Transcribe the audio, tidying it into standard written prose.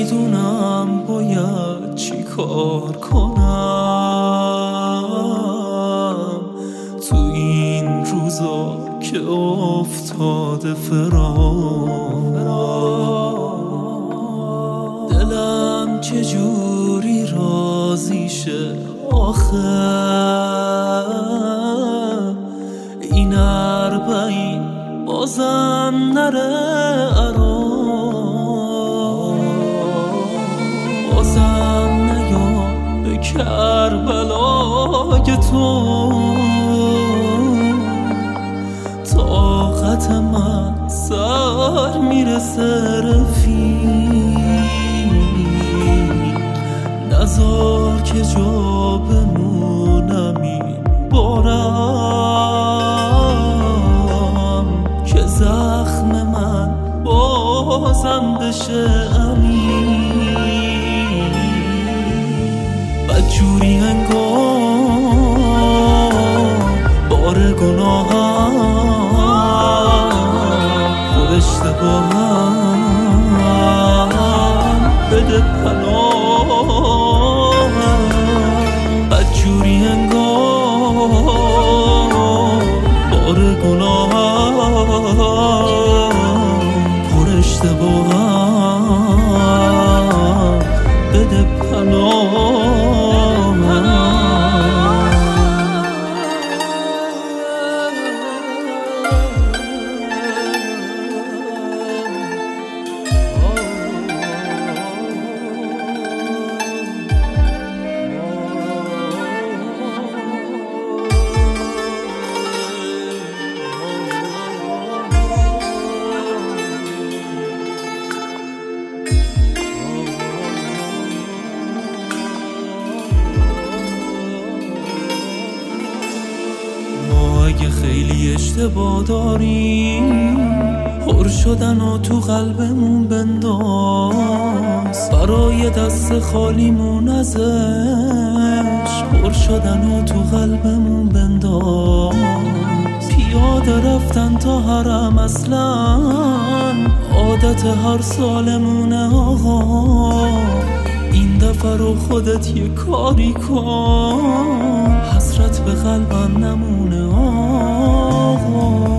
نمیدونم باید چی کار کنم تو این روزا که افتاده دلم چجوری راضی شه آخه این 40 بازم نره بازم نیام به کربلای تو طاقت من سر میرسه رفیق نذار که جا بمونم این بارم که زخم من بازم بشه امین بدجوری انگار بار گناهم خود اشتباهم بده پناهم بدجوری انگار بار گناهم پر اشتباهم بده پناهم اگه خیلی اشتباه داریم پر شدن و تو قلبمون بنداز برای دست خالیمون ازش پر شدن و تو قلبمون بنداز پیاده رفتن تا حرم اصلا عادت هر سالمونه آقا این دفعه رو خودت یه کاری کن حسرت به قلبم نمونه آقا